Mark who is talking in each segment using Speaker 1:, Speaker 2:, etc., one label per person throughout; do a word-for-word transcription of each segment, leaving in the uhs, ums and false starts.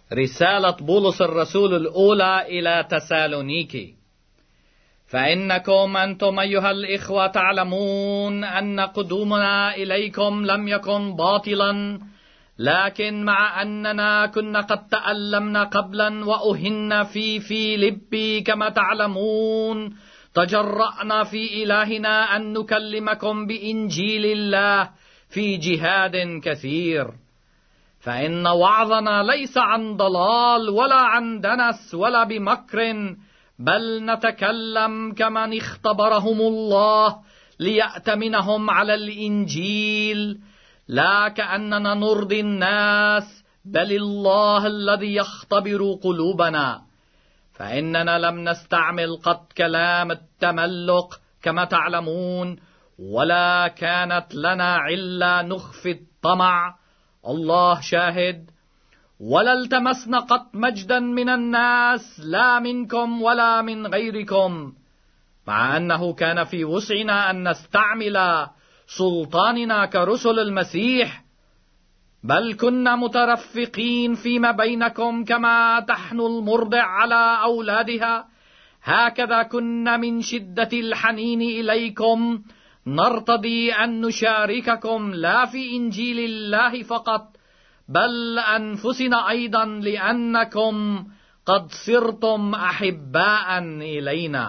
Speaker 1: رسالة بولس الرسول الأولى إلى تسالونيكي. فإنكم أنتم أيها الإخوة تعلمون أن قدومنا إليكم لم يكن باطلا، لكن مع أننا كنا قد تألمنا قبلا وأهنا في فيلبي كما تعلمون، تجرأنا في إلهنا أن نكلمكم بإنجيل الله في جهاد كثير. فإن وعظنا ليس عن ضلال ولا عن دنس ولا بمكر، بل نتكلم كمن اختبرهم الله ليأتمنهم على الإنجيل، لا كأننا نرضي الناس، بل الله الذي يختبر قلوبنا. فإننا لم نستعمل قط كلام التملق كما تعلمون، ولا كانت لنا علة نخفي الطمع، الله شاهد، ولا التمسنا قط مجدا من الناس، لا منكم ولا من غيركم، مع أنه كان في وسعنا أن نستعمل سلطاننا كرسل المسيح، بل كنا مترفقين فيما بينكم كما تحن المرضع على أولادها، هكذا كنا من شدة الحنين إليكم نرتضي أن نشارككم لا في إنجيل الله فقط، بل أنفسنا أيضا، لأنكم قد صرتم أحباء إلينا.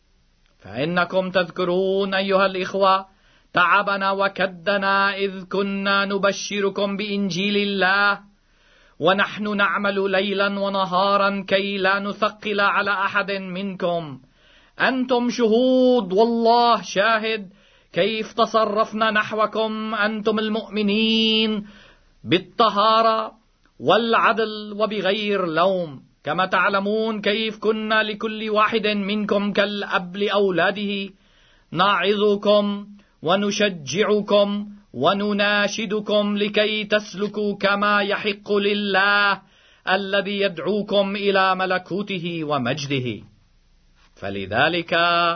Speaker 1: فإنكم تذكرون أيها الإخوة تعبنا وكدنا إذ كنا نبشركم بإنجيل الله، ونحن نعمل ليلا ونهارا كي لا نثقل على أحد منكم. أنتم شهود والله شاهد كيف تصرفنا نحوكم أنتم المؤمنين بالطهارة والعدل وبغير لوم، كما تعلمون كيف كنا لكل واحد منكم كالأب لأولاده، نعظكم ونشجعكم ونناشدكم لكي تسلكوا كما يحق لله الذي يدعوكم إلى ملكوته ومجده. فلذلك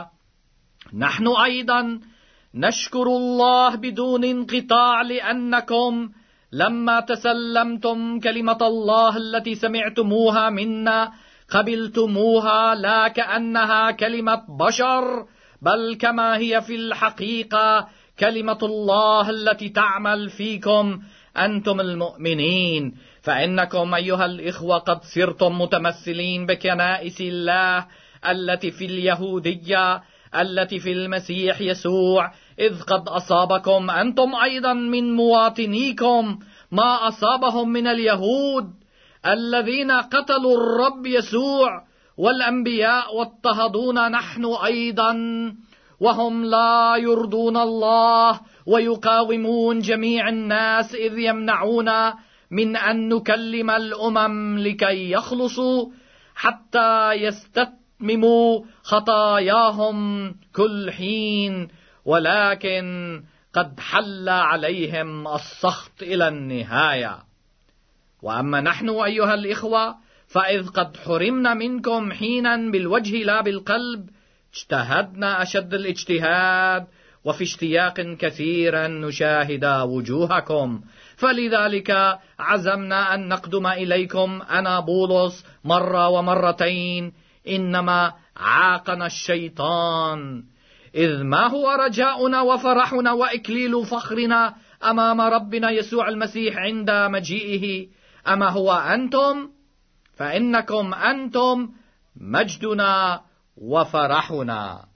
Speaker 1: نحن أيضا نشكر الله بدون انقطاع، لأنكم لما تسلمتم كلمة الله التي سمعتموها منا قبلتموها لا كأنها كلمة بشر، بل كما هي في الحقيقة كلمة الله التي تعمل فيكم أنتم المؤمنين. فإنكم أيها الإخوة قد صرتم متمثلين بكنائس الله التي في اليهودية التي في المسيح يسوع، إذ قد أصابكم أنتم أيضا من مواطنيكم ما أصابهم من اليهود الذين قتلوا الرب يسوع والأنبياء واضطهدونا نحن أيضا، وهم لا يرضون الله ويقاومون جميع الناس، إذ يمنعونا من أن نكلم الأمم لكي يخلصوا حتى يستتمموا خطاياهم كل حين، ولكن قد حل عليهم السخط إلى النهاية. وأما نحن أيها الإخوة فإذ قد حرمنا منكم حينا بالوجه لا بالقلب، اجتهدنا أشد الاجتهاد وفي اشتياق كثيرا نشاهد وجوهكم. فلذلك عزمنا أن نقدم إليكم أنا بولس مرة ومرتين، إنما عاقنا الشيطان، إذ ما هو رجاؤنا وفرحنا وإكليل فخرنا أمام ربنا يسوع المسيح عند مجيئه؟ أما هو أنتم؟ فإنكم أنتم مجدنا وفرحنا.